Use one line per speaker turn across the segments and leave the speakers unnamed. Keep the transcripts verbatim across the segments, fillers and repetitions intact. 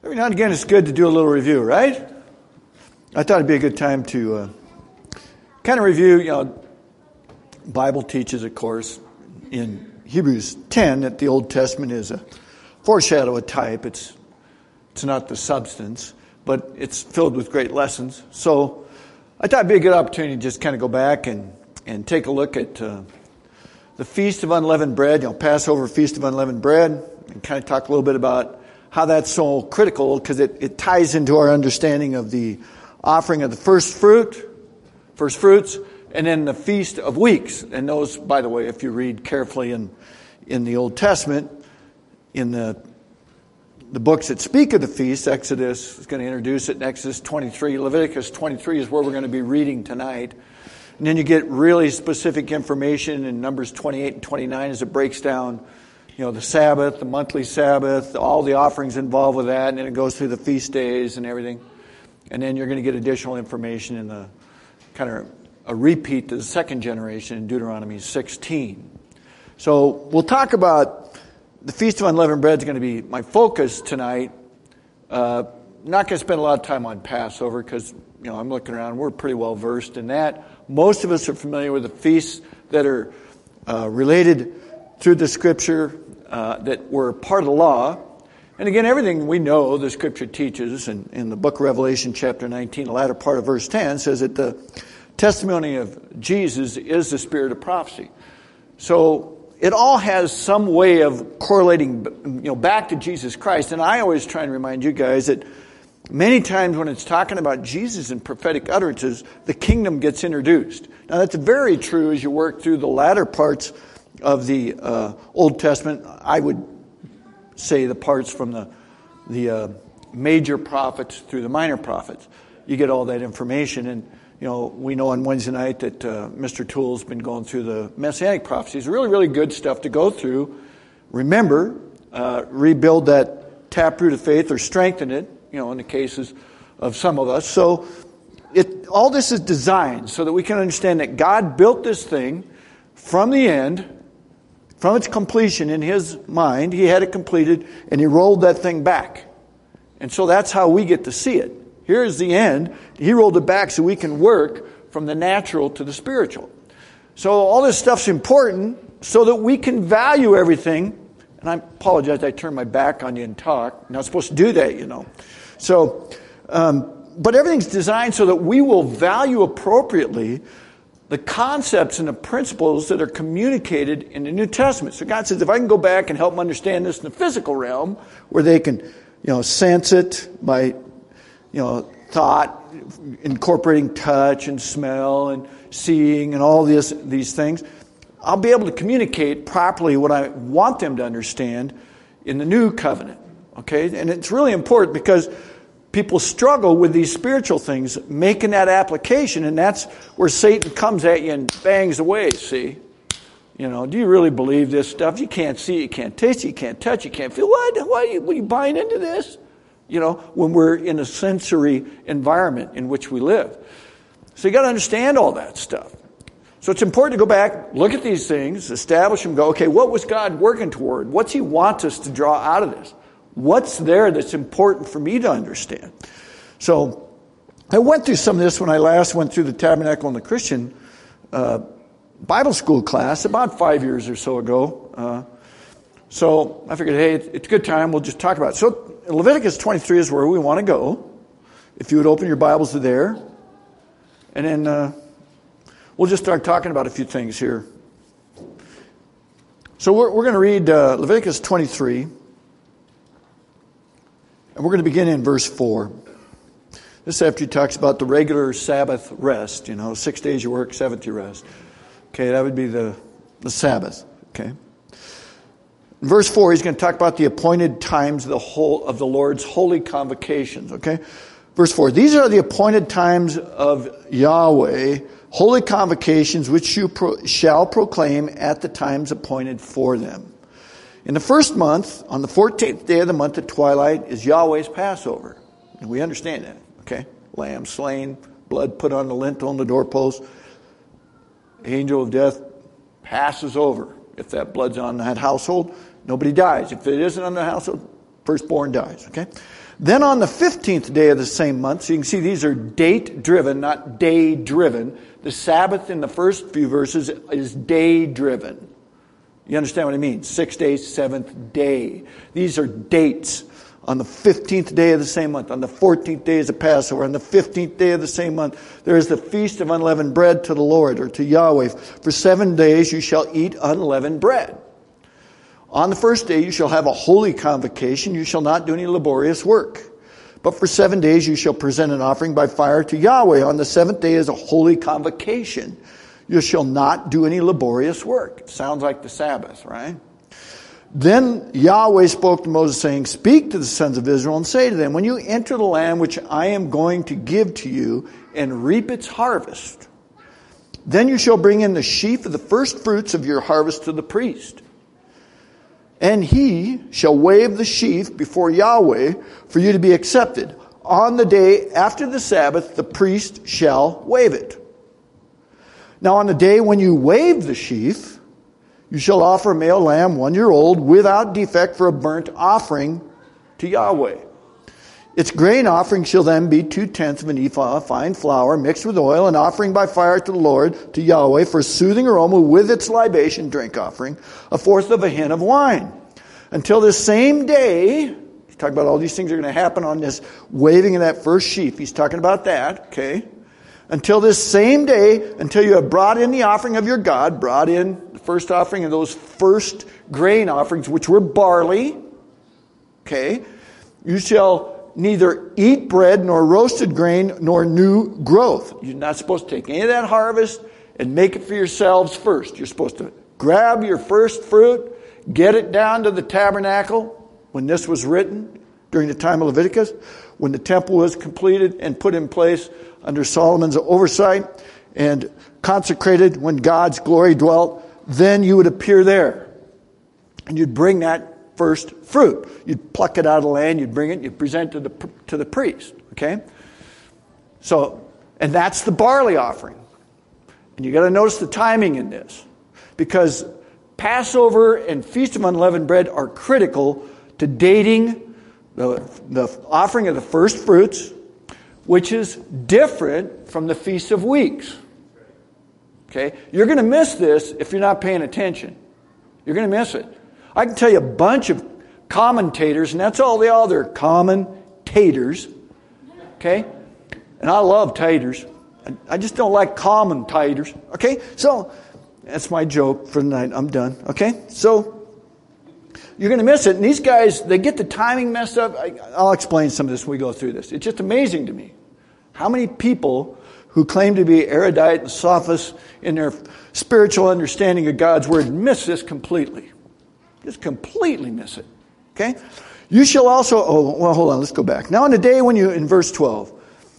Every now and again, it's good to do a little review, right? I thought it'd be a good time to uh, kind of review, you know, Bible teaches, of course, in Hebrews ten that the Old Testament is a foreshadow, a type. It's it's not the substance, but it's filled with great lessons. So I thought it'd be a good opportunity to just kind of go back and, and take a look at uh, the Feast of Unleavened Bread, you know, Passover Feast of Unleavened Bread, and kind of talk a little bit about how that's so critical, because it, it ties into our understanding of the offering of the first fruit, first fruits, and then the Feast of Weeks. And those, by the way, if you read carefully in in the Old Testament, in the the books that speak of the feast, Exodus is going to introduce it in Exodus twenty-three. Leviticus twenty-three is where we're going to be reading tonight. And then you get really specific information in Numbers twenty-eight and twenty-nine as it breaks down, you know, the Sabbath, the monthly Sabbath, all the offerings involved with that, and then it goes through the feast days and everything. And then you're going to get additional information in the kind of a repeat to the second generation in Deuteronomy sixteen. So we'll talk about the Feast of Unleavened Bread is going to be my focus tonight. Uh, not going to spend a lot of time on Passover because, you know, I'm looking around. We're pretty well versed in that. Most of us are familiar with the feasts that are uh, related through the Scripture uh, that were part of the law. And again, everything we know the Scripture teaches, and in the book of Revelation chapter nineteen, the latter part of verse ten, says that the testimony of Jesus is the spirit of prophecy. So it all has some way of correlating, you know, back to Jesus Christ. And I always try and remind you guys that many times when it's talking about Jesus and prophetic utterances, the kingdom gets introduced. Now that's very true as you work through the latter parts of the uh, Old Testament. I would say the parts from the the uh, major prophets through the minor prophets. You get all that information. And, you know, we know on Wednesday night that uh, Mister Toole's been going through the Messianic prophecies. Really, really good stuff to go through. Remember, uh, rebuild that taproot of faith or strengthen it, you know, in the cases of some of us. So it all this is designed so that we can understand that God built this thing from the end, from its completion in His mind. He had it completed, and He rolled that thing back. And so that's how we get to see it. Here's the end. He rolled it back so we can work from the natural to the spiritual. So all this stuff's important so that we can value everything. And I apologize, I turned my back on you and talk. I'm not supposed to do that, you know. So, um, but everything's designed so that we will value appropriately the concepts and the principles that are communicated in the New Testament. So God says, if I can go back and help them understand this in the physical realm, where they can, you know, sense it by, you know, thought, incorporating touch and smell and seeing and all this, these things, I'll be able to communicate properly what I want them to understand in the new covenant. Okay? And it's really important because people struggle with these spiritual things, making that application, and that's where Satan comes at you and bangs away, see? You know, do you really believe this stuff? You can't see it, you can't taste it, you can't touch it, you can't feel. What? Why are you, what are you buying into this? You know, when we're in a sensory environment in which we live. So you got to understand all that stuff. So it's important to go back, look at these things, establish them, go, okay, what was God working toward? What's He want us to draw out of this? What's there that's important for me to understand? So I went through some of this when I last went through the Tabernacle and the Christian uh, Bible school class about five years or so ago. Uh, so I figured, hey, it's a good time. We'll just talk about it. So Leviticus twenty-three is where we want to go. If you would open your Bibles to there. And then uh, we'll just start talking about a few things here. So we're, we're going to read uh, Leviticus twenty-three. And we're going to begin in verse four. This after he talks about the regular Sabbath rest. You know, six days you work, seventh you rest. Okay, that would be the, the Sabbath. Okay. In verse four, he's going to talk about the appointed times of the whole of the Lord's holy convocations. Okay. Verse four, these are the appointed times of Yahweh, holy convocations which you pro- shall proclaim at the times appointed for them. In the first month, on the fourteenth day of the month at twilight, is Yahweh's Passover. And we understand that, okay? Lamb slain, blood put on the lintel and the doorpost. Angel of death passes over. If that blood's on that household, nobody dies. If it isn't on the household, Firstborn dies, okay? Then on the fifteenth day of the same month, so you can see these are date-driven, not day-driven. The Sabbath in the first few verses is day-driven. You understand what I mean? Six days, seventh day. These are dates. On the fifteenth day of the same month, on the fourteenth day is the Passover, on the fifteenth day of the same month, there is the feast of unleavened bread to the Lord, or to Yahweh. For seven days you shall eat unleavened bread. On the first day you shall have a holy convocation. You shall not do any laborious work. But for seven days you shall present an offering by fire to Yahweh. On the seventh day is a holy convocation. You shall not do any laborious work. It sounds like the Sabbath, right? Then Yahweh spoke to Moses, saying, speak to the sons of Israel and say to them, when you enter the land which I am going to give to you and reap its harvest, then you shall bring in the sheaf of the first fruits of your harvest to the priest. And he shall wave the sheaf before Yahweh for you to be accepted. On the day after the Sabbath, the priest shall wave it. Now on the day when you wave the sheaf, you shall offer a male lamb, one year old, without defect, for a burnt offering to Yahweh. Its grain offering shall then be two-tenths of an ephah of fine flour mixed with oil, an offering by fire to the Lord, to Yahweh, for a soothing aroma with its libation drink offering, a fourth of a hin of wine. Until this same day, he's talking about all these things are going to happen on this waving of that first sheaf. He's talking about that, okay? Until this same day, until you have brought in the offering of your God, brought in the first offering of those first grain offerings, which were barley, okay? You shall neither eat bread nor roasted grain nor new growth. You're not supposed to take any of that harvest and make it for yourselves first. You're supposed to grab your first fruit, get it down to the tabernacle when this was written during the time of Leviticus, when the temple was completed and put in place under Solomon's oversight and consecrated when God's glory dwelt, then you would appear there. And you'd bring that first fruit. You'd pluck it out of the land, you'd bring it, you'd present it to the, to the priest. Okay? So, and that's the barley offering. And you got to notice the timing in this. Because Passover and Feast of Unleavened Bread are critical to dating the, the offering of the first fruits, which is different from the Feast of Weeks. Okay? You're going to miss this if you're not paying attention. You're going to miss it. I can tell you a bunch of commentators, and that's all they are. They're commentators. Okay? And I love taters. I just don't like commentators. Okay? So, that's my joke for the night. I'm done. Okay? So, you're going to miss it. And these guys, they get the timing messed up. I, I'll explain some of this when we go through this. It's just amazing to me. How many people who claim to be erudite and sophists in their spiritual understanding of God's Word miss this completely. Just completely miss it. Okay? You shall also, oh, well, hold on, let's go back. Now on the day when you, in verse twelve,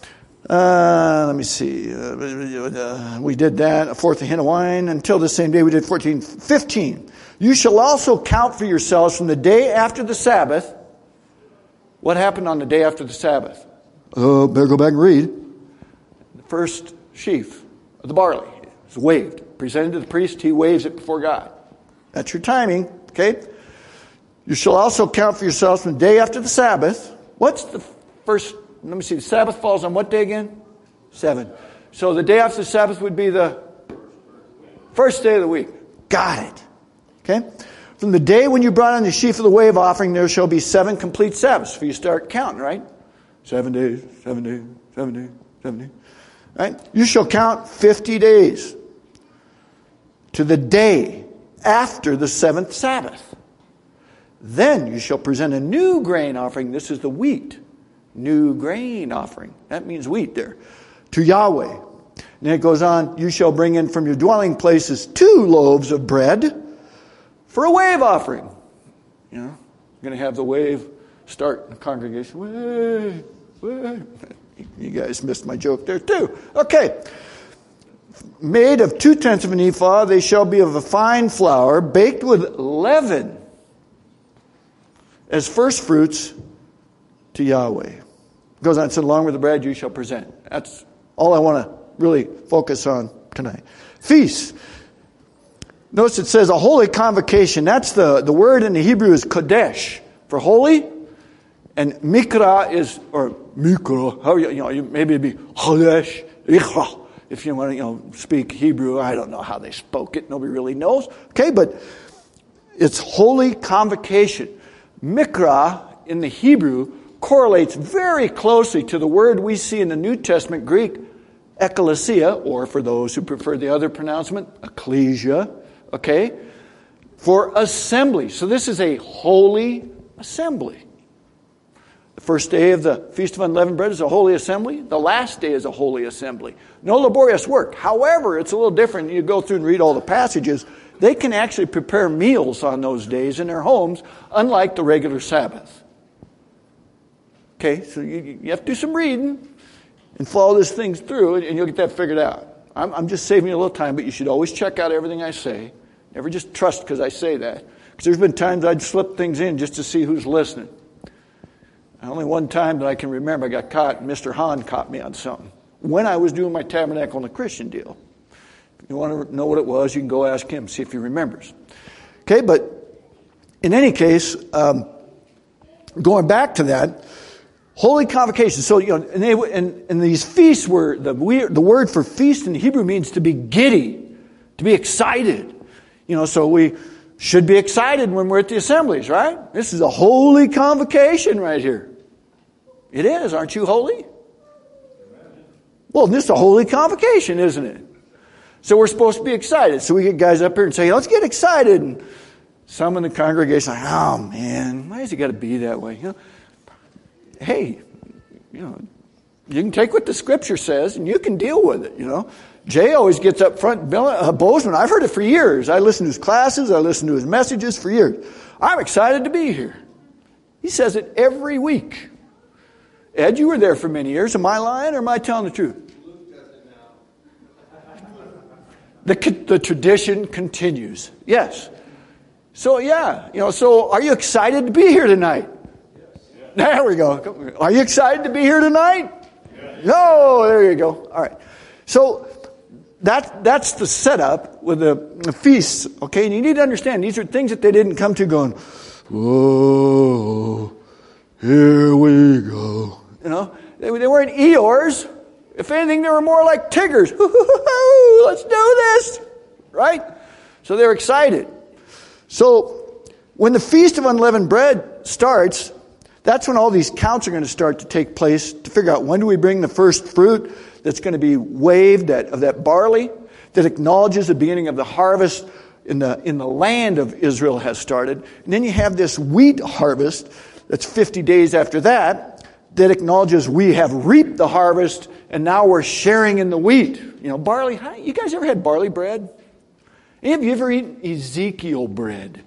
uh, let me see, uh, we did that, a fourth of hin of wine, until the same day we did fourteen, fifteen. You shall also count for yourselves from the day after the Sabbath. What happened on the day after the Sabbath? Oh, uh, better go back and read. The first sheaf of the barley is waved. Presented to the priest, he waves it before God. That's your timing, okay? You shall also count for yourselves from the day after the Sabbath. What's the first, let me see, the Sabbath falls on what day again? Seven. So the day after the Sabbath would be the first day of the week. Got it. Okay? From the day when you brought on the sheaf of the wave offering, there shall be seven complete Sabbaths. For you start counting, right? Seven days, seven days, seven days, seven days. Right? You shall count fifty days to the day after the seventh Sabbath. Then you shall present a new grain offering. This is the wheat. New grain offering. That means wheat there. To Yahweh. And then it goes on, you shall bring in from your dwelling places two loaves of bread for a wave offering. You know, you're going to have the wave start in the congregation. Wave, wave. You guys missed my joke there too. Okay. Made of two-tenths of an ephah, they shall be of a fine flour, baked with leaven, as first fruits to Yahweh. It goes on and said, along with the bread you shall present. That's all I want to really focus on tonight. Feast. Notice it says a holy convocation. That's the, the word in the Hebrew is kodesh. For holy, And mikra is, or mikra, how you, you know, you, maybe it'd be chodesh, ichra, if you want to, you know, speak Hebrew. I don't know how they spoke it. Nobody really knows. Okay, but it's holy convocation. Mikra in the Hebrew correlates very closely to the word we see in the New Testament Greek, ekklesia, or for those who prefer the other pronouncement, ecclesia, okay, for assembly. So this is a holy assembly. The first day of the Feast of Unleavened Bread is a holy assembly. The last day is a holy assembly. No laborious work. However, it's a little different. You go through and read all the passages. They can actually prepare meals on those days in their homes, unlike the regular Sabbath. Okay, so you, you have to do some reading and follow this thing through, and you'll get that figured out. I'm, I'm just saving you a little time, but you should always check out everything I say. Never just trust because I say that. Because there's been times I'd slip things in just to see who's listening. Only one time that I can remember I got caught, Mister Hahn caught me on something. When I was doing my Tabernacle and the Christian deal. If you want to know what it was, you can go ask him, see if he remembers. Okay, but in any case, um, going back to that, holy convocation. So, you know, and, they, and, and these feasts were, the, the word for feast in Hebrew means to be giddy, to be excited. You know, so we should be excited when we're at the assemblies, right? This is a holy convocation right here. It is. Aren't you holy? Well, this is a holy convocation, isn't it? So we're supposed to be excited. So we get guys up here and say, let's get excited. And some in the congregation are like, oh man, why has it got to be that way? You know, hey, you know, you can take what the scripture says and you can deal with it, you know. Jay always gets up front, uh, Bozeman. I've heard it for years. I listen to his classes. I listen to his messages for years. I'm excited to be here. He says it every week. Ed, you were there for many years. Am I lying or am I telling the truth? The, the tradition continues. Yes. So, yeah. You know, so are you excited to be here tonight? Yes. There we go. Are you excited to be here tonight? Yes. No, there you go. All right. So, That, that's the setup with the, the feasts, okay? And you need to understand, these are things that they didn't come to going, whoa, here we go. You know, they, they weren't Eeyores. If anything, they were more like Tiggers. Let's do this, right? So they're excited. So when the Feast of Unleavened Bread starts, that's when all these counts are going to start to take place to figure out when do we bring the first fruit that's going to be waved that, of that barley that acknowledges the beginning of the harvest in the in the land of Israel has started. And then you have this wheat harvest that's fifty days after that that acknowledges we have reaped the harvest and now we're sharing in the wheat. You know, barley. How, you guys ever had barley bread? Any of you ever eaten Ezekiel bread?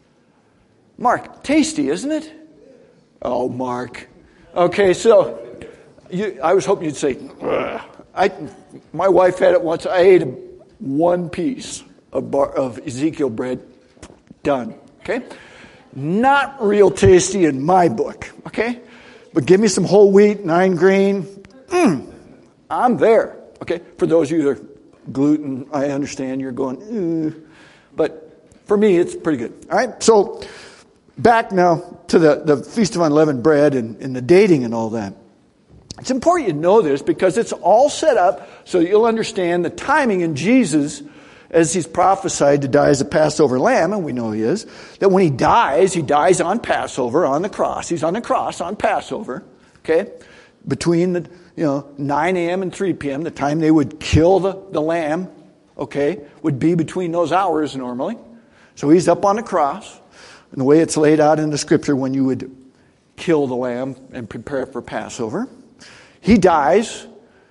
Mark, tasty, isn't it? Oh, Mark. Okay, so you, I was hoping you'd say, ugh. I, my wife had it once. I ate one piece of, bar, of Ezekiel bread. Done. Okay? Not real tasty in my book. Okay? But give me some whole wheat, nine grain. Mm, I'm there. Okay? For those of you that are gluten, I understand you're going, Ugh. But for me, it's pretty good. All right? So, back now to the, the Feast of Unleavened Bread and, and the dating and all that. It's important you know this because it's all set up so that you'll understand the timing in Jesus as he's prophesied to die as a Passover lamb, and we know he is, that when he dies, he dies on Passover, on the cross. He's on the cross on Passover, okay? Between the, you know, nine a.m. and three p.m., the time they would kill the, the lamb, okay, would be between those hours normally. So he's up on the cross. And the way it's laid out in the scripture when you would kill the lamb and prepare for Passover. He dies.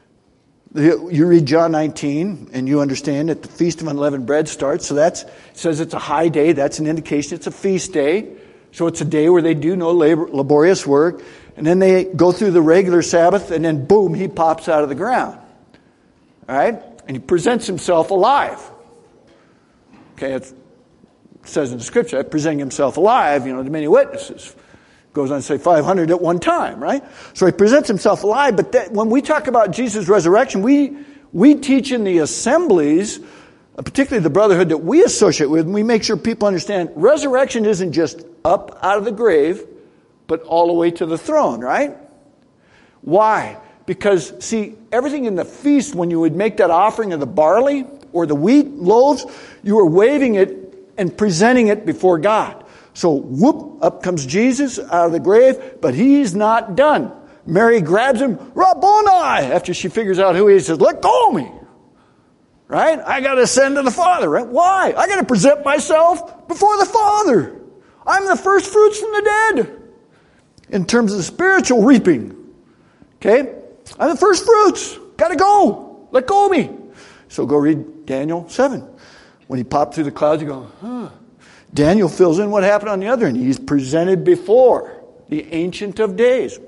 You read John nineteen and you understand that the Feast of Unleavened Bread starts. So that's, it says it's a high day. That's an indication it's a feast day. So it's a day where they do no labor, laborious work. And then they go through the regular Sabbath and then boom, he pops out of the ground. All right? And he presents himself alive. Okay, it's, it says in the scripture, presenting himself alive, you know, to many witnesses. Goes on to say five hundred at one time, right? So he presents himself alive, but that, when we talk about Jesus' resurrection, we we teach in the assemblies, particularly the brotherhood that we associate with, and we make sure people understand resurrection isn't just up out of the grave. but all the way to the throne, right? Why? Because, see, everything in the feast, when you would make that offering of the barley or the wheat loaves, you were waving it and presenting it before God. So, whoop, up comes Jesus out of the grave, but he's not done. Mary grabs him, Rabboni, after she figures out who he is, says, let go of me. Right? I got to ascend to the Father, right? Why? I got to present myself before the Father. I'm the first fruits from the dead. In terms of the spiritual reaping. Okay? I'm the first fruits. Got to go. Let go of me. So go read Daniel seven. When he popped through the clouds, you go, huh. Daniel fills in what happened on the other end. He's presented before the Ancient of Days.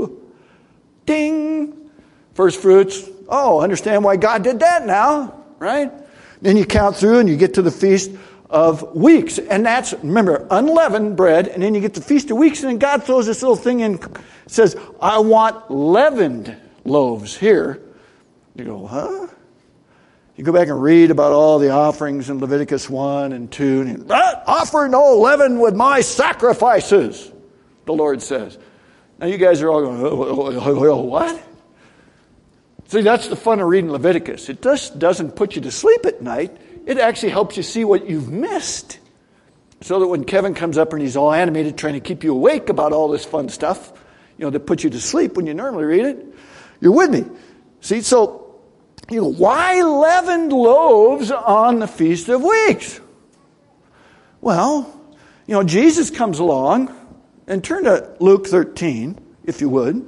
Ding! First fruits. Oh, understand why God did that now. Right? Then you count through and you get to the Feast of Weeks. And that's, remember, unleavened bread. And then you get the Feast of Weeks. And then God throws this little thing in. Says, I want leavened loaves here. You go, huh? You go back and read about all the offerings in Leviticus one and two. And ah, offer no leaven with my sacrifices, the Lord says. Now you guys are all going, oh, oh, oh, oh, what? See, that's the fun of reading Leviticus. It just doesn't put you to sleep at night. It actually helps you see what you've missed. So that when Kevin comes up and he's all animated trying to keep you awake about all this fun stuff, you know, that puts you to sleep when you normally read it, you're with me. See, so, you know, why leavened loaves on the Feast of Weeks? Well, you know, Jesus comes along, and turn to Luke thirteen, if you would.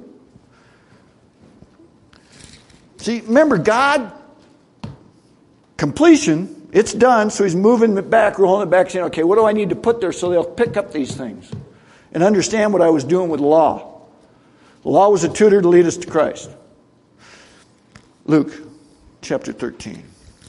See, remember, God, completion, it's done, so he's moving it back, rolling it back, saying, okay, what do I need to put there so they'll pick up these things and understand what I was doing with law? The law was a tutor to lead us to Christ. Luke chapter thirteen.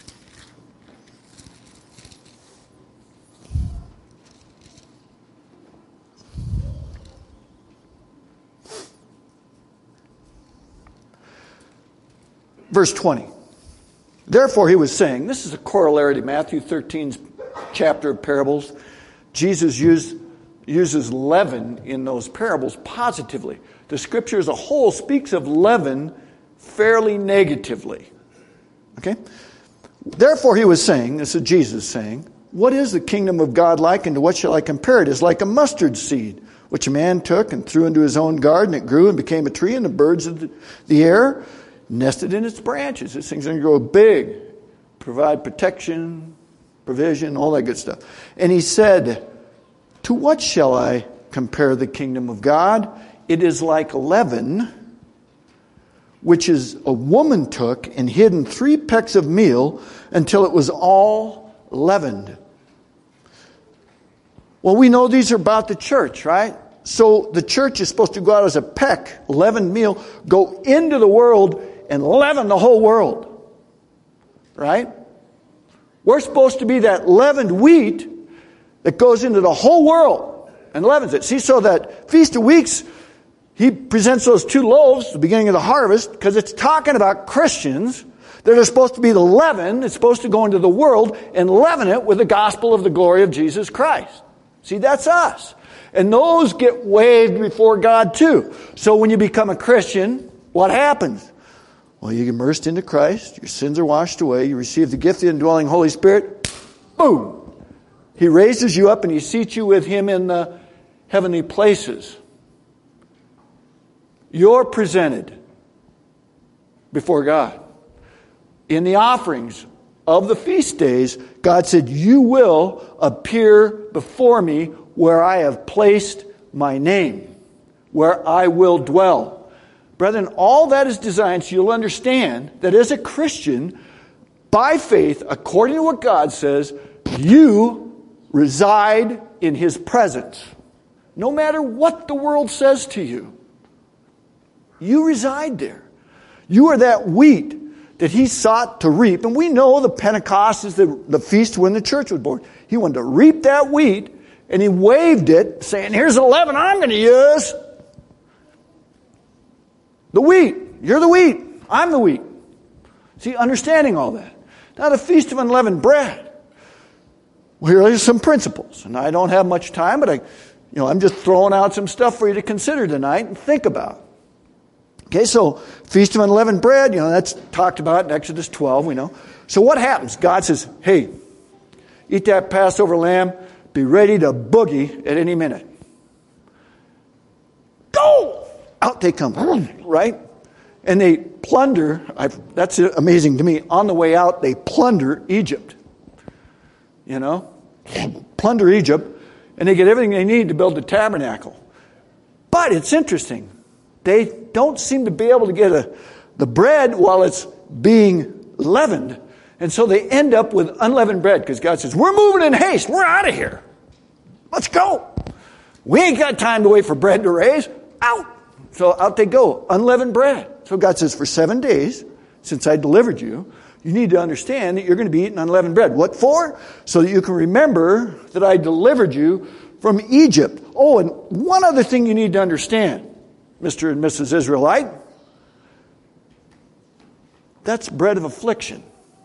Verse twenty. Therefore he was saying, this is a corollary to Matthew thirteen's chapter of parables. Jesus used, uses leaven in those parables positively. The scripture as a whole speaks of leaven fairly negatively. Okay? Therefore he was saying, this is Jesus saying, what is the kingdom of God like, and to what shall I compare it? It is like a mustard seed, which a man took and threw into his own garden. It grew and became a tree, and the birds of the air nested in its branches. This thing's going to grow big, provide protection, provision, all that good stuff. And he said, to what shall I compare the kingdom of God? It is like leaven, which is a woman took and hid in three pecks of meal until it was all leavened. Well, we know these are about the church, right? So the church is supposed to go out as a peck, leavened meal, go into the world and leaven the whole world. Right? We're supposed to be that leavened wheat that goes into the whole world and leavens it. See, so that Feast of Weeks, he presents those two loaves at the beginning of the harvest because it's talking about Christians that are supposed to be the leaven. It's supposed to go into the world and leaven it with the gospel of the glory of Jesus Christ. See, that's us. And those get waved before God too. So when you become a Christian, what happens? Well, you get immersed into Christ. Your sins are washed away. You receive the gift of the indwelling Holy Spirit. Boom! He raises you up and he seats you with him in the heavenly places. You're presented before God. In the offerings of the feast days, God said, you will appear before me where I have placed my name, where I will dwell. Brethren, all that is designed so you'll understand that as a Christian, by faith, according to what God says, you reside in his presence. No matter what the world says to you, you reside there. You are that wheat that he sought to reap. And we know the Pentecost is the, the feast when the church was born. He wanted to reap that wheat, and he waved it, saying, here's the leaven I'm going to use. The wheat. You're the wheat. I'm the wheat. See, understanding all that. Now, the Feast of Unleavened Bread. Well, here are some principles. And I don't have much time, but I You know, I'm just throwing out some stuff for you to consider tonight and think about. Okay, so Feast of Unleavened Bread, you know, that's talked about in Exodus twelve, we know. So what happens? God says, hey, eat that Passover lamb, be ready to boogie at any minute. Go! Out they come, right? And they plunder, I've, that's amazing to me, on the way out, they plunder Egypt. You know? Plunder Egypt, and they get everything they need to build the tabernacle. But it's interesting. They don't seem to be able to get a, the bread while it's being leavened. And so they end up with unleavened bread because God says, we're moving in haste. We're out of here. Let's go. We ain't got time to wait for bread to raise. Out. So out they go. Unleavened bread. So God says, for seven days, since I delivered you, you need to understand that you're going to be eating unleavened bread. What for? So that you can remember that I delivered you from Egypt. Oh, and one other thing you need to understand, Mister and Missus Israelite. That's bread of affliction.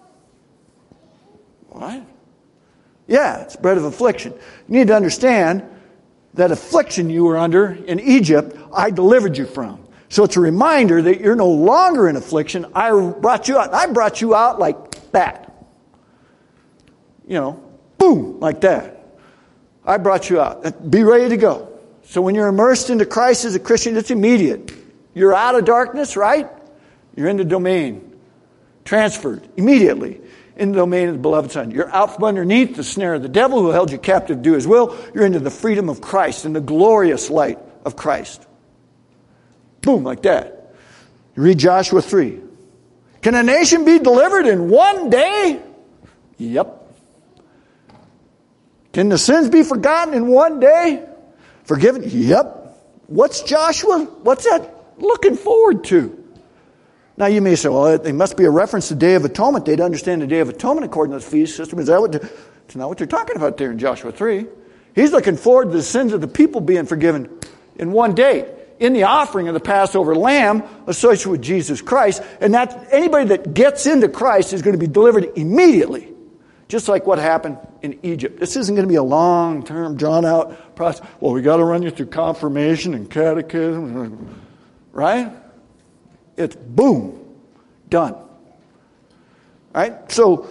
What? Yeah, it's bread of affliction. You need to understand that affliction you were under in Egypt, I delivered you from. So it's a reminder that you're no longer in affliction. I brought you out. I brought you out like that. You know, boom, like that. I brought you out. Be ready to go. So when you're immersed into Christ as a Christian, it's immediate. You're out of darkness, right? You're in the domain. Transferred immediately in the domain of the beloved Son. You're out from underneath the snare of the devil who held you captive to do his will. You're into the freedom of Christ and the glorious light of Christ. Boom, like that. You read Joshua three. Can a nation be delivered in one day? Yep. Can the sins be forgotten in one day? Forgiven? Yep. What's Joshua? What's that looking forward to? Now you may say, well, it must be a reference to the Day of Atonement. They'd understand the Day of Atonement according to the feast system. Is that what? It's not what they're talking about there in Joshua three. He's looking forward to the sins of the people being forgiven in one day, in the offering of the Passover lamb associated with Jesus Christ. And that anybody that gets into Christ is going to be delivered immediately. Just like what happened in Egypt. This isn't going to be a long-term, drawn-out process. Well, we got to run you through confirmation and catechism. Right? It's boom. Done. Right? So,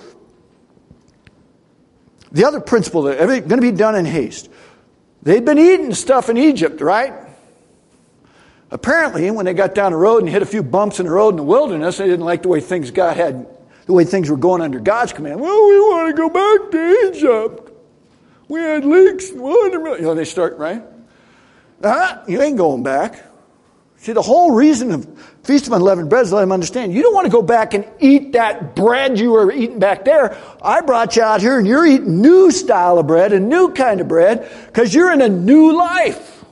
the other principle that everything's going to be done in haste. They'd been eating stuff in Egypt, right? Apparently, when they got down the road and hit a few bumps in the road in the wilderness, they didn't like the way things God had, the way things were going under God's command. Well, we want to go back to Egypt. We had leaks and water. You know, they start, right? Uh, you ain't going back. See, the whole reason of Feast of Unleavened Bread is to let them understand, you don't want to go back and eat that bread you were eating back there. I brought you out here and you're eating new style of bread, a new kind of bread, because you're in a new life.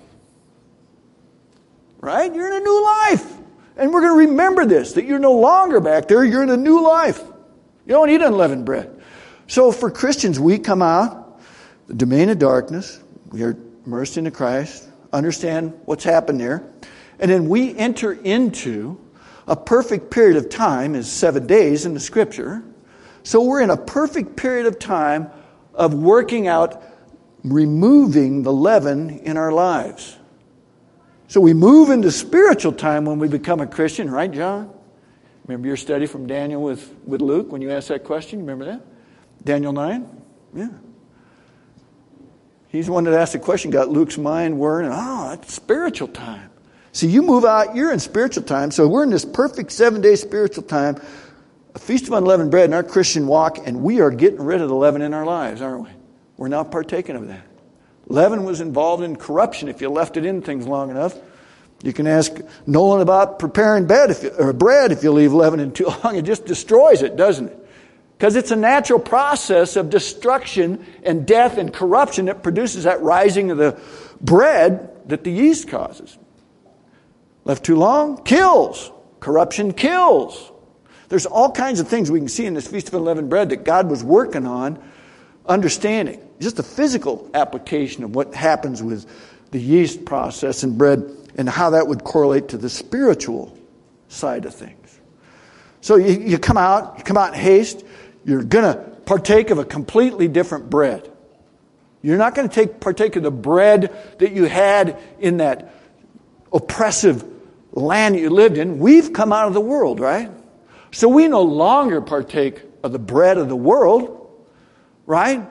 Right? You're in a new life. And we're going to remember this, that you're no longer back there, you're in a new life. You don't eat unleavened bread. So for Christians, we come out, the domain of darkness, we are immersed into Christ, understand what's happened there, and then we enter into a perfect period of time, is seven days in the Scripture. So we're in a perfect period of time of working out, removing the leaven in our lives. So we move into spiritual time when we become a Christian, right, John? Remember your study from Daniel with, with Luke when you asked that question? Remember that? Daniel nine? Yeah. He's the one that asked the question, got Luke's mind whirring. Oh, that's spiritual time. See, you move out, you're in spiritual time. So we're in this perfect seven-day spiritual time, a Feast of Unleavened Bread in our Christian walk, and we are getting rid of the leaven in our lives, aren't we? We're now partaking of that. Leaven was involved in corruption if you left it in things long enough. You can ask Nolan about preparing bread if you, or bread if you leave leaven in too long. It just destroys it, doesn't it? Because it's a natural process of destruction and death and corruption that produces that rising of the bread that the yeast causes. Left too long, kills. Corruption kills. There's all kinds of things we can see in this Feast of Unleavened Bread that God was working on understanding. Just a physical application of what happens with the yeast process in bread and how that would correlate to the spiritual side of things. So you, you come out, you come out in haste, you're going to partake of a completely different bread. You're not going to take partake of the bread that you had in that oppressive land that you lived in. We've come out of the world, right? So we no longer partake of the bread of the world, right?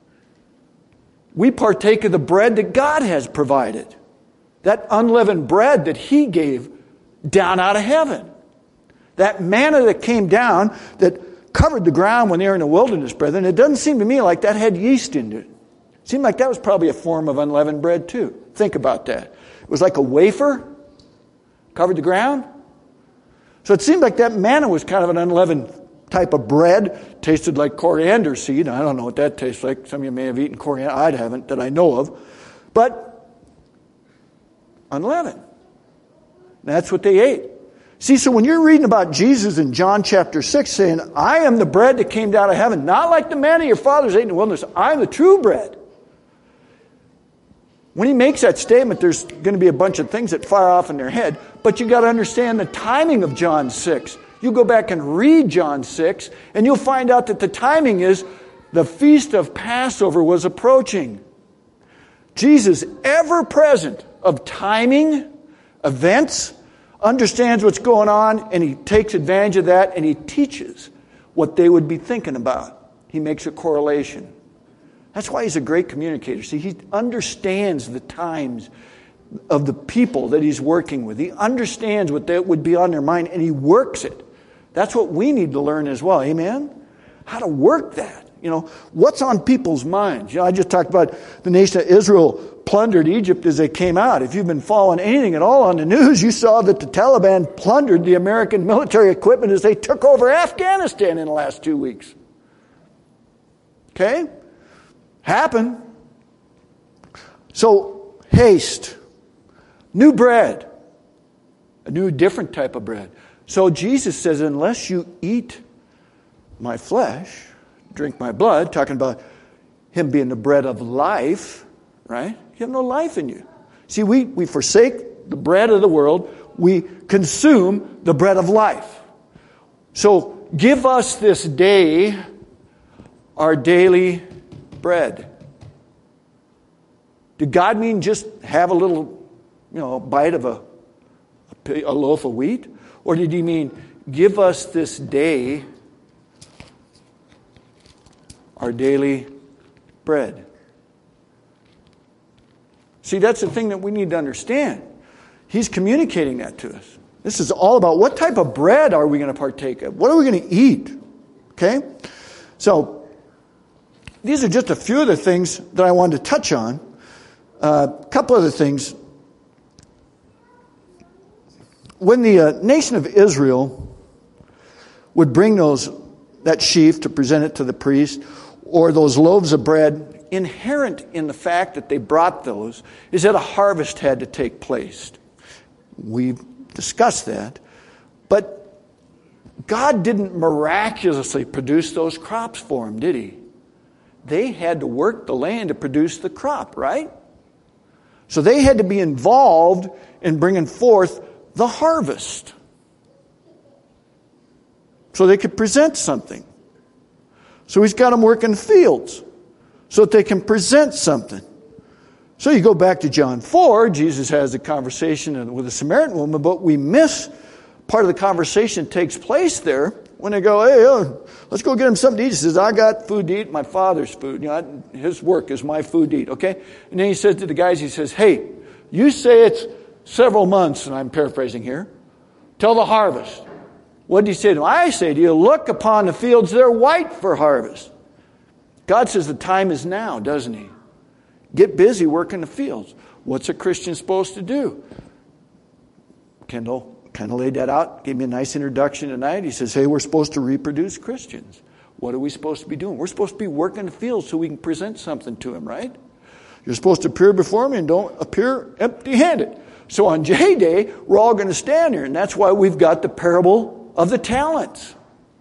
We partake of the bread that God has provided. That unleavened bread that He gave down out of heaven. That manna that came down that covered the ground when they were in the wilderness, brethren, it doesn't seem to me like that had yeast in it. It seemed like that was probably a form of unleavened bread too. Think about that. It was like a wafer, covered the ground. So it seemed like that manna was kind of an unleavened type of bread. Tasted like coriander seed. I don't know what that tastes like. Some of you may have eaten coriander. I haven't, that I know of. But unleavened. That's what they ate. See, so when you're reading about Jesus in John chapter six saying, I am the bread that came down out of heaven, not like the manna your fathers ate in the wilderness. I'm the true bread. When he makes that statement, there's going to be a bunch of things that fire off in their head. But you got to understand the timing of John six. You go back and read John six, and you'll find out that the timing is the feast of Passover was approaching. Jesus, ever present of timing, events, understands what's going on, and he takes advantage of that, and he teaches what they would be thinking about. He makes a correlation. That's why he's a great communicator. See, he understands the times of the people that he's working with. He understands what that would be on their mind, and he works it. That's what we need to learn as well. Amen? How to work that. You know, what's on people's minds? You know, I just talked about the nation of Israel plundered Egypt as they came out. If you've been following anything at all on the news, you saw that the Taliban plundered the American military equipment as they took over Afghanistan in the last two weeks. Okay? Happened. So, haste. New bread. A new, different type of bread. So Jesus says, unless you eat my flesh, drink my blood, talking about him being the bread of life, right? You have no life in you. See, we, we forsake the bread of the world. We consume the bread of life. So give us this day our daily bread. Did God mean just have a little, you know, bite of a, a loaf of wheat? Or did he mean give us this day our daily bread? See, that's the thing that we need to understand. He's communicating that to us. This is all about what type of bread are we going to partake of? What are we going to eat? Okay? So, these are just a few of the things that I wanted to touch on. A uh, couple other things. When the uh, nation of Israel would bring those that sheaf to present it to the priest, or those loaves of bread, inherent in the fact that they brought those is that a harvest had to take place. We've discussed that. But God didn't miraculously produce those crops for them, did he? They had to work the land to produce the crop, right? So they had to be involved in bringing forth the harvest so they could present something. So he's got them working fields so that they can present something. So you go back to John four, Jesus has a conversation with a Samaritan woman, but we miss part of the conversation that takes place there when they go, hey, uh, let's go get him something to eat. He says, I got food to eat, my Father's food. You know, his work is my food to eat, okay? And then he says to the guys, he says, hey, you say it's several months, and I'm paraphrasing here, till the harvest. What did he say to them? I say to you, look upon the fields, they're white for harvest. God says the time is now, doesn't he? Get busy working the fields. What's a Christian supposed to do? Kendall kind of laid that out, gave me a nice introduction tonight. He says, hey, we're supposed to reproduce Christians. What are we supposed to be doing? We're supposed to be working the fields so we can present something to him, right? You're supposed to appear before me and don't appear empty-handed. So on J Day, we're all going to stand here, and that's why we've got the parable of the talents.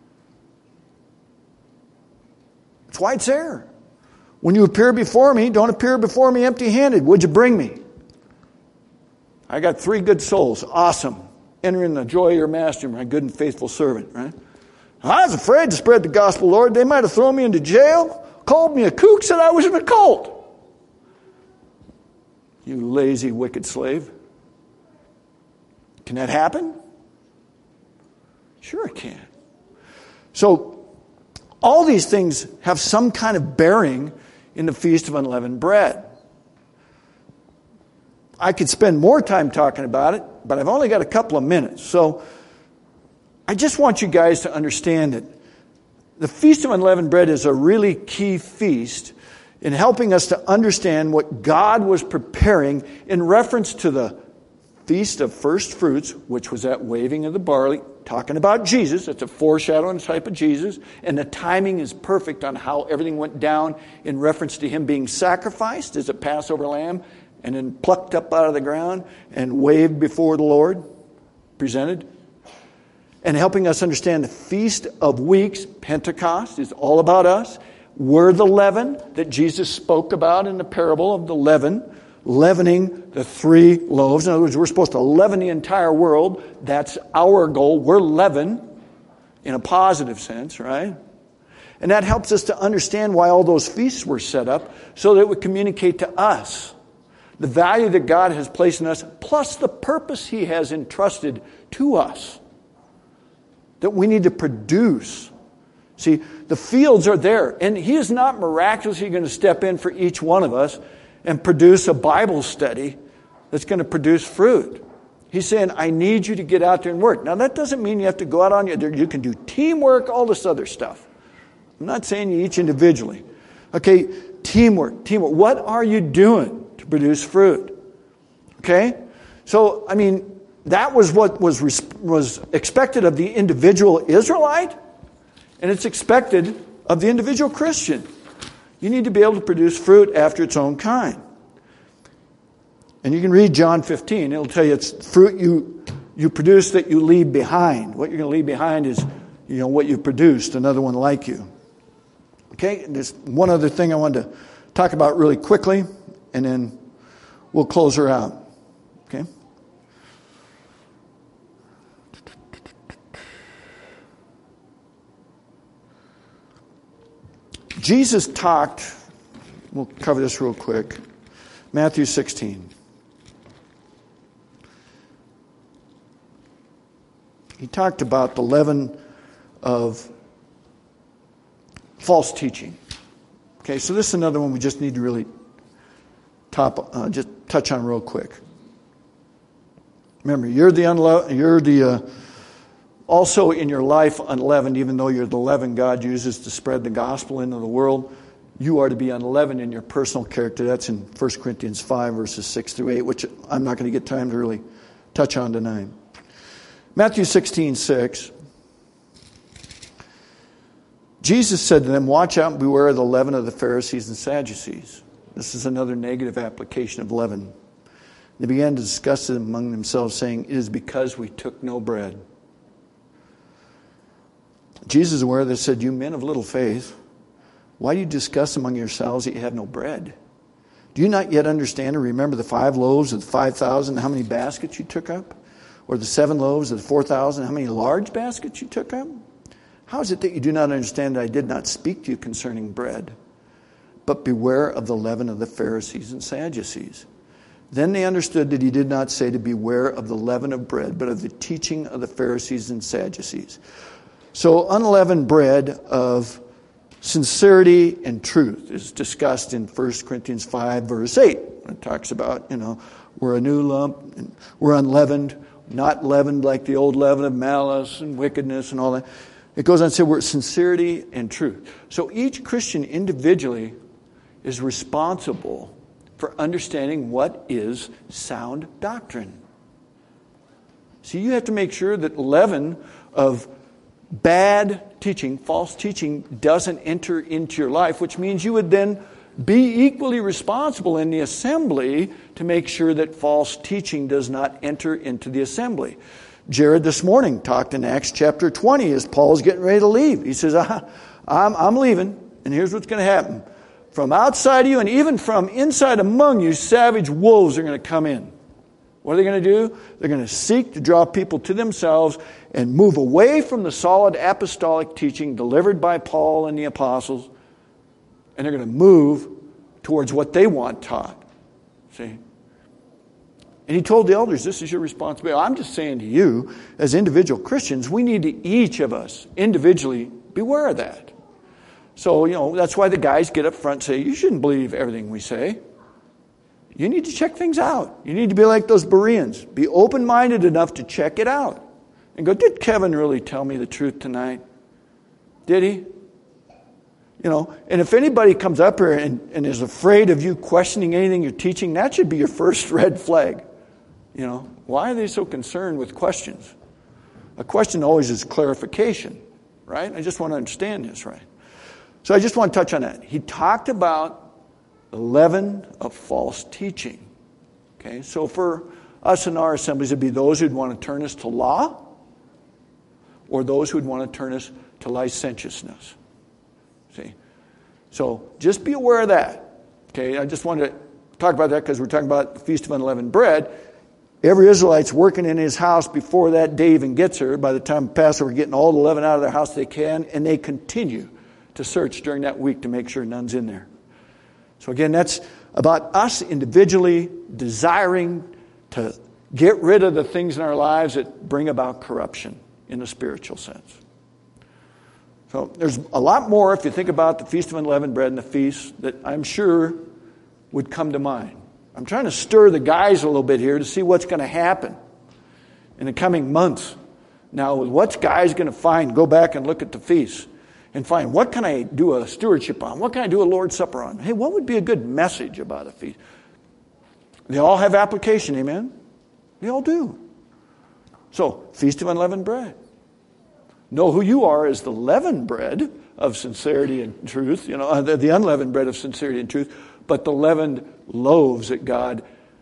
That's why it's there. When you appear before me, don't appear before me empty-handed. What'd you bring me? I got three good souls. Awesome. Enter in the joy of your master, my good and faithful servant, right? I was afraid to spread the gospel, Lord. They might have thrown me into jail, called me a kook, said I was in a cult. you lazy, wicked slave. Can that happen? Sure it can. So, all these things have some kind of bearing in the Feast of Unleavened Bread. I could spend more time talking about it, but I've only got a couple of minutes. So, I just want you guys to understand that the Feast of Unleavened Bread is a really key feast in helping us to understand what God was preparing in reference to the Feast of First Fruits, which was that waving of the barley, talking about Jesus. It's a foreshadow and type of Jesus. And the timing is perfect on how everything went down in reference to him being sacrificed as a Passover lamb and then plucked up out of the ground and waved before the Lord, presented. And helping us understand the Feast of Weeks, Pentecost, is all about us. We're the leaven that Jesus spoke about in the parable of the leaven, leavening the three loaves. In other words, we're supposed to leaven the entire world. That's our goal. We're leaven in a positive sense, right? And that helps us to understand why all those feasts were set up, so that it would communicate to us the value that God has placed in us, plus the purpose he has entrusted to us that we need to produce. See, the fields are there, and he is not miraculously going to step in for each one of us and produce a Bible study that's going to produce fruit. He's saying, I need you to get out there and work. Now, that doesn't mean you have to go out on your... You can do teamwork, all this other stuff. I'm not saying you each individually. Okay, teamwork, teamwork. What are you doing to produce fruit? Okay? So, I mean, that was what was was expected of the individual Israelite, and it's expected of the individual Christian. You need to be able to produce fruit after its own kind. And you can read John fifteen. It'll tell you it's fruit you you produce that you leave behind. What you're going to leave behind is, you know, what you produced, another one like you. Okay, and there's one other thing I wanted to talk about really quickly, and then we'll close her out. Okay? Jesus talked, we'll cover this real quick, Matthew sixteen. He talked about the leaven of false teaching. Okay, so this is another one we just need to really top, uh, just touch on real quick. Remember, you're the unle- you're the uh, also in your life unleavened, even though you're the leaven God uses to spread the gospel into the world. You are to be unleavened in your personal character. That's in First Corinthians five, verses six through eight, which I'm not going to get time to really touch on tonight. Matthew sixteen, six. Jesus said to them, watch out and beware of the leaven of the Pharisees and Sadducees. This is another negative application of leaven. They began to discuss it among themselves, saying, it is because we took no bread. Jesus is aware, they said, you men of little faith, why do you discuss among yourselves that you have no bread? Do you not yet understand or remember the five loaves of the five thousand, how many baskets you took up? Or the seven loaves of the four thousand, how many large baskets you took up? How is it that you do not understand that I did not speak to you concerning bread? But beware of the leaven of the Pharisees and Sadducees. Then they understood that he did not say to beware of the leaven of bread, but of the teaching of the Pharisees and Sadducees. So unleavened bread of sincerity and truth is discussed in First Corinthians five, verse eight. It talks about, you know, we're a new lump, and we're unleavened, not leavened like the old leaven of malice and wickedness and all that. It goes on to say we're sincerity and truth. So each Christian individually is responsible for understanding what is sound doctrine. See, you have to make sure that leaven of bad teaching, false teaching, doesn't enter into your life, which means you would then be equally responsible in the assembly to make sure that false teaching does not enter into the assembly. Jared this morning talked in Acts chapter twenty as Paul's getting ready to leave. He says, I'm, I'm leaving, and here's what's going to happen. From outside of you and even from inside among you, savage wolves are going to come in. What are they going to do? They're going to seek to draw people to themselves and move away from the solid apostolic teaching delivered by Paul and the apostles, and they're going to move towards what they want taught. See? And he told the elders, this is your responsibility. I'm just saying to you, as individual Christians, we need to, each of us, individually, beware of that. So, you know, that's why the guys get up front and say, you shouldn't believe everything we say. You need to check things out. You need to be like those Bereans. Be open-minded enough to check it out. And go, did Kevin really tell me the truth tonight? Did he? You know, and if anybody comes up here and, and is afraid of you questioning anything you're teaching, that should be your first red flag. You know, why are they so concerned with questions? A question always is clarification, right? I just want to understand this, right? So I just want to touch on that. He talked about the leaven of false teaching. Okay, so for us in our assemblies, it'd be those who'd want to turn us to law or those who'd want to turn us to licentiousness. See? So just be aware of that. Okay, I just wanted to talk about that because we're talking about the Feast of Unleavened Bread. Every Israelite's working in his house before that day even gets here. By the time Passover, getting all the leaven out of their house they can, and they continue to search during that week to make sure none's in there. So again, that's about us individually desiring to get rid of the things in our lives that bring about corruption in the spiritual sense. So there's a lot more, if you think about the Feast of Unleavened Bread and the feast, that I'm sure would come to mind. I'm trying to stir the guys a little bit here to see what's going to happen in the coming months. Now, what's guys going to find? Go back and look at the feast and find, what can I do a stewardship on? What can I do a Lord's Supper on? Hey, what would be a good message about a feast? They all have application, amen? They all do. So, Feast of Unleavened Bread. Know who you are as the leavened bread of sincerity and truth, you know, the, the unleavened bread of sincerity and truth, but the leavened loaves that God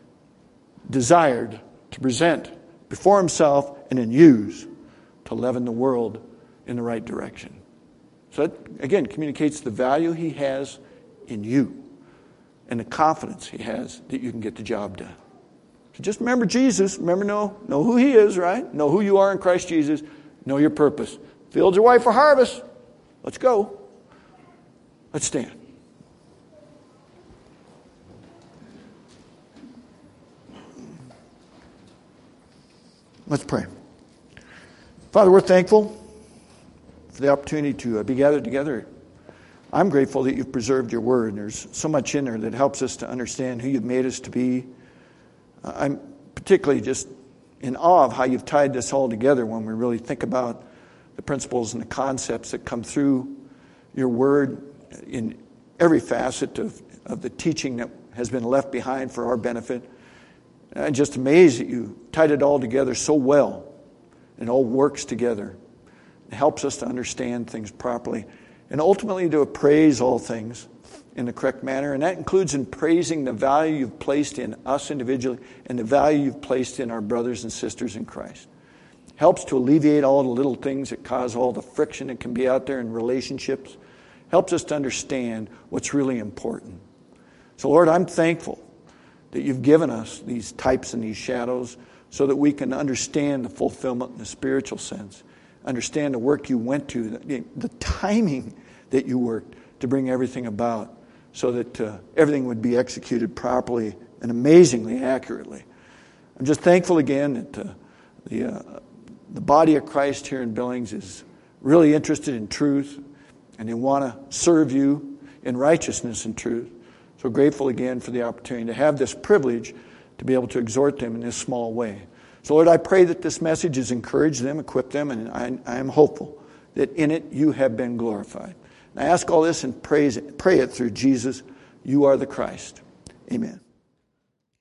desired to present before himself and then use to leaven the world in the right direction. So that, again, communicates the value he has in you and the confidence he has that you can get the job done. So just remember Jesus. Remember, know, know who he is, right? Know who you are in Christ Jesus. Know your purpose. Fields are white for harvest. Let's go. Let's stand. Let's pray. Father, we're thankful for the opportunity to be gathered together. I'm grateful that you've preserved your word. And there's so much in there that helps us to understand who you've made us to be. I'm particularly just in awe of how you've tied this all together when we really think about the principles and the concepts that come through your word in every facet of, of the teaching that has been left behind for our benefit. I'm just amazed that you tied it all together so well. It all works together. It helps us to understand things properly and ultimately to appraise all things in the correct manner. And that includes in praising the value you've placed in us individually and the value you've placed in our brothers and sisters in Christ. Helps to alleviate all the little things that cause all the friction that can be out there in relationships. Helps us to understand what's really important. So Lord, I'm thankful that you've given us these types and these shadows so that we can understand the fulfillment in the spiritual sense. Understand the work you went to, the, the timing that you worked to bring everything about so that uh, everything would be executed properly and amazingly accurately. I'm just thankful again that uh, the, uh, the body of Christ here in Billings is really interested in truth and they want to serve you in righteousness and truth. So grateful again for the opportunity to have this privilege to be able to exhort them in this small way. So Lord, I pray that this message has encouraged them, equipped them, and I, I am hopeful that in it you have been glorified. And I ask all this and praise it, pray it through Jesus. You are the Christ. Amen.